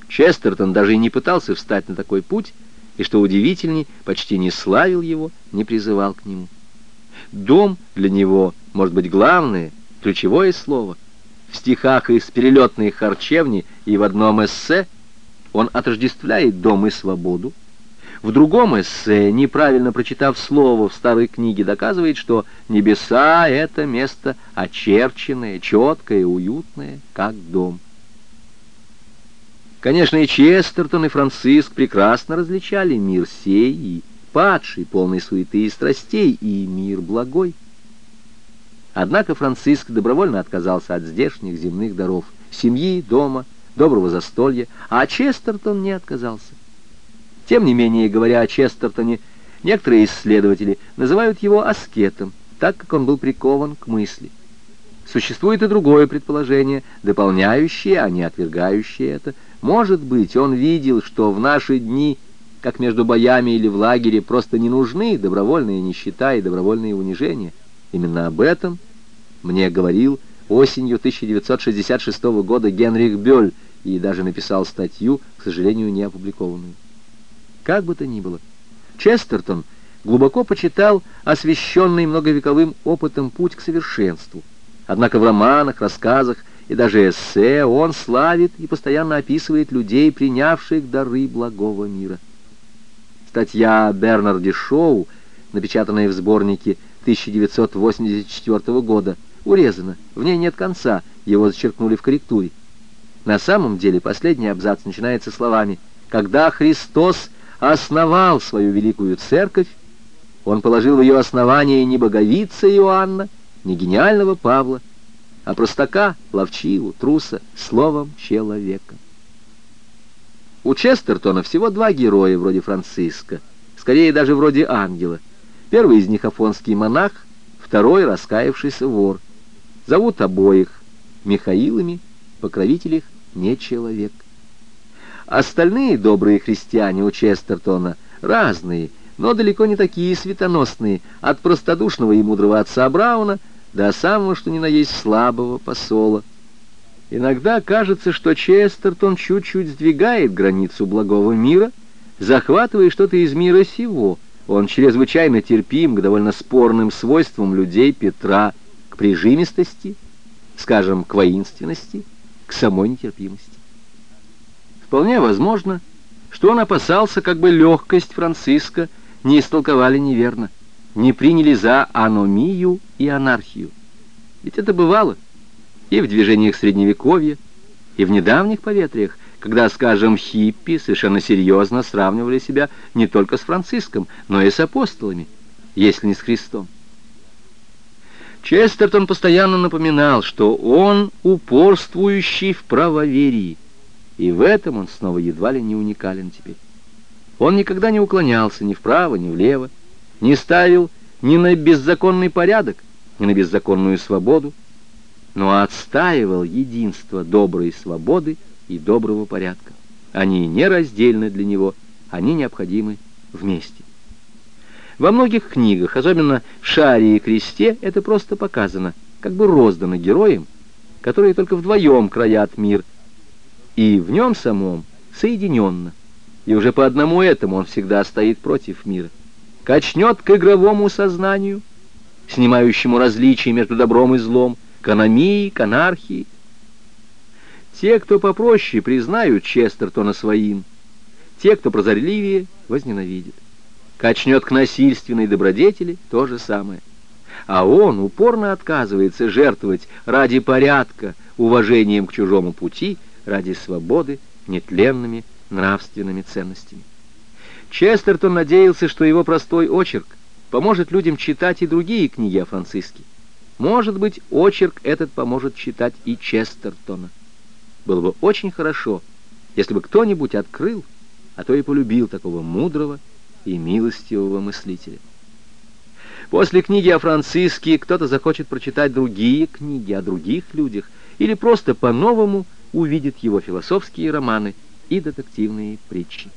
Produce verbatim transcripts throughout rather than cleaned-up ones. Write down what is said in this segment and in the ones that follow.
Честертон даже и не пытался встать на такой путь, и, что удивительней, почти не славил его, не призывал к нему. Дом для него, может быть, главное, ключевое слово. В стихах из «Перелетной харчевни» и в одном эссе он отождествляет дом и свободу. В другом эссе, неправильно прочитав слово в старой книге, доказывает, что небеса — это место очерченное, четкое, уютное, как дом. Конечно, и Честертон, и Франциск прекрасно различали мир сей и падший, полный суеты и страстей, и мир благой. Однако Франциск добровольно отказался от здешних земных даров, семьи, дома, доброго застолья, а Честертон не отказался. Тем не менее, говоря о Честертоне, некоторые исследователи называют его аскетом, так как он был прикован к мысли. Существует и другое предположение, дополняющее, а не отвергающее это. Может быть, он видел, что в наши дни, как между боями или в лагере, просто не нужны добровольная нищета и добровольные унижения. Именно об этом мне говорил осенью тысяча девятьсот шестьдесят шестого года Генрих Бёль и даже написал статью, к сожалению, не опубликованную. Как бы то ни было, Честертон глубоко почитал освященный многовековым опытом путь к совершенству. Однако в романах, рассказах и даже эссе он славит и постоянно описывает людей, принявших дары благого мира. Статья Бернарди Шоу, напечатанная в сборнике тысяча девятьсот восемьдесят четвёртого года, урезана, в ней нет конца, его зачеркнули в корректуре. На самом деле последний абзац начинается словами: «Когда Христос основал свою великую церковь, он положил в ее основание не боговица Иоанна, не гениального Павла, а простака, ловчилу, труса, словом человека». У Честертона всего два героя вроде Франциска, скорее даже вроде ангела. Первый из них афонский монах, второй — раскаявшийся вор. Зовут обоих Михаилами, покровитель их не человек. Остальные добрые христиане у Честертона разные, но далеко не такие светоносные, от простодушного и мудрого отца Брауна до самого, что ни на есть, слабого посола. Иногда кажется, что Честертон чуть-чуть сдвигает границу благого мира, захватывая что-то из мира сего. Он чрезвычайно терпим к довольно спорным свойствам людей Петра, к прижимистости, скажем, к воинственности, к самой нетерпимости. Вполне возможно, что он опасался, как бы легкость Франциска не истолковали неверно, не приняли за аномию и анархию. Ведь это бывало и в движениях Средневековья, и в недавних поветриях, когда, скажем, хиппи совершенно серьезно сравнивали себя не только с Франциском, но и с апостолами, если не с Христом. Честертон постоянно напоминал, что он упорствующий в правоверии, и в этом он снова едва ли не уникален теперь. Он никогда не уклонялся ни вправо, ни влево, не ставил ни на беззаконный порядок, ни на беззаконную свободу, но отстаивал единство доброй свободы и доброго порядка. Они нераздельны для него, они необходимы вместе. Во многих книгах, особенно в «Шаре и кресте», это просто показано, как бы роздано героям, которые только вдвоем краят мир, и в нем самом соединенно. И уже по одному этому он всегда стоит против мира. Качнет к игровому сознанию, снимающему различия между добром и злом, к аномии, к анархии. Те, кто попроще, признают Честертона своим, те, кто прозорливее, возненавидят. Качнет к насильственной добродетели — то же самое. А он упорно отказывается жертвовать ради порядка, уважением к чужому пути, ради свободы, нетленными нравственными ценностями. Честертон надеялся, что его простой очерк поможет людям читать и другие книги о Франциске. Может быть, очерк этот поможет читать и Честертона. Было бы очень хорошо, если бы кто-нибудь открыл, а то и полюбил такого мудрого и милостивого мыслителя. После книги о Франциске кто-то захочет прочитать другие книги о других людях или просто по-новому увидит его философские романы и детективные притчи.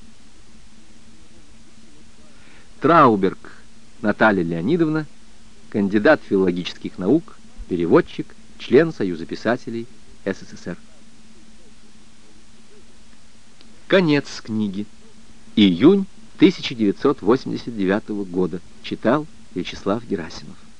Трауберг Наталья Леонидовна, кандидат филологических наук, переводчик, член Союза писателей СССР. Конец книги. Июнь тысяча девятьсот восемьдесят девятого года. Читал Вячеслав Герасимов.